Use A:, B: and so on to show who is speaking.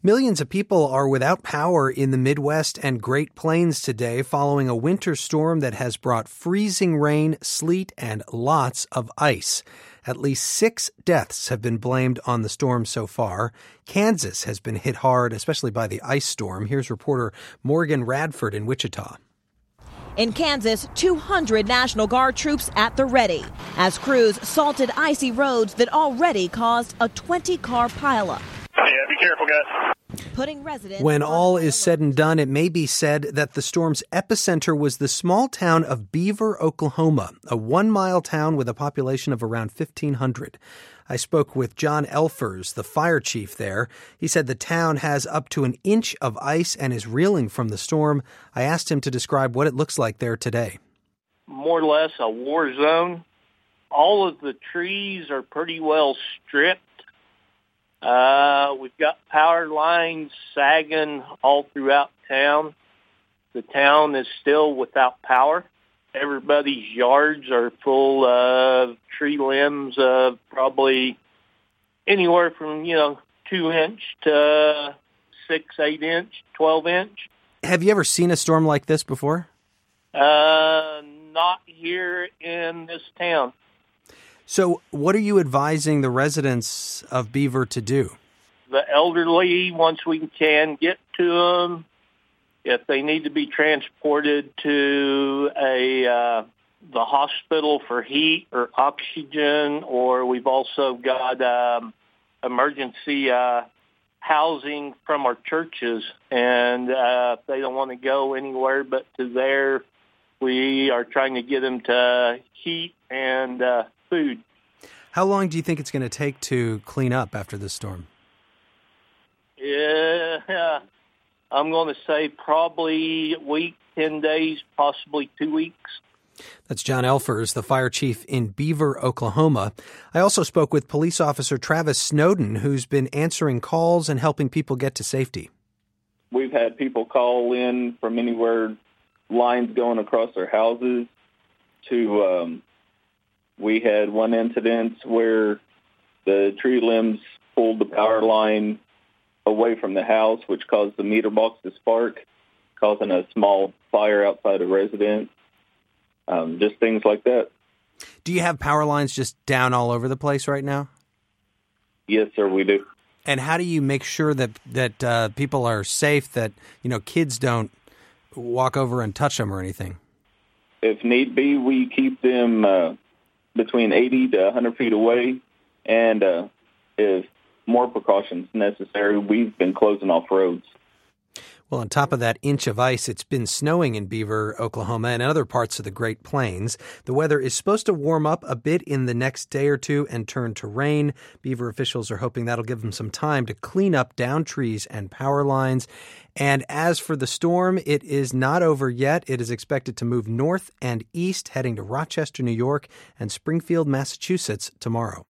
A: Millions of people are without power in the Midwest and Great Plains today following a winter storm that has brought freezing rain, sleet, and lots of ice. At least 6 deaths have been blamed on the storm so far. Kansas has been hit hard, especially by the ice storm. Here's reporter Morgan Radford in Wichita.
B: In Kansas, 200 National Guard troops at the ready as crews salted icy roads that already caused a 20-car pileup.
C: Yeah, be careful, guys.
B: Putting residents
A: When all is said and done, it may be said that the storm's epicenter was the small town of Beaver, Oklahoma, a 1-mile town with a population of around 1,500. I spoke with John Elfers, the fire chief there. He said the town has up to an inch of ice and is reeling from the storm. I asked him to describe what it looks like there today.
C: More or less a war zone. All of the trees are pretty well stripped. We've got power lines sagging all throughout town. The town is still without power. Everybody's yards are full of tree limbs of probably anywhere from, 2-inch to 6, 8-inch, 12-inch.
A: Have you ever seen a storm like this before?
C: Not here in this town.
A: So what are you advising the residents of Beaver to do?
C: The elderly, once we can get to them, if they need to be transported to the hospital for heat or oxygen, or we've also got emergency housing from our churches, and if they don't want to go anywhere but to there, we are trying to get them to heat and food.
A: How long do you think it's going to take to clean up after this storm?
C: Yeah, I'm going to say probably a week, 10 days, possibly 2 weeks.
A: That's John Elfers, the fire chief in Beaver, Oklahoma. I also spoke with police officer Travis Snowden, who's been answering calls and helping people get to safety.
D: We've had people call in from anywhere, lines going across their houses, to we had one incident where the tree limbs pulled the power line away from the house, which caused the meter box to spark, causing a small fire outside a residence. Just things like that.
A: Do you have power lines just down all over the place right now?
D: Yes, sir, we do.
A: And how do you make sure that people are safe, that kids don't walk over and touch them or anything?
D: If need be, we keep them between 80 to 100 feet away, and if more precautions necessary, we've been closing off roads.
A: Well, on top of that inch of ice, it's been snowing in Beaver, Oklahoma, and other parts of the Great Plains. The weather is supposed to warm up a bit in the next day or two and turn to rain. Beaver officials are hoping that'll give them some time to clean up downed trees and power lines. And as for the storm, it is not over yet. It is expected to move north and east, heading to Rochester, New York, and Springfield, Massachusetts tomorrow.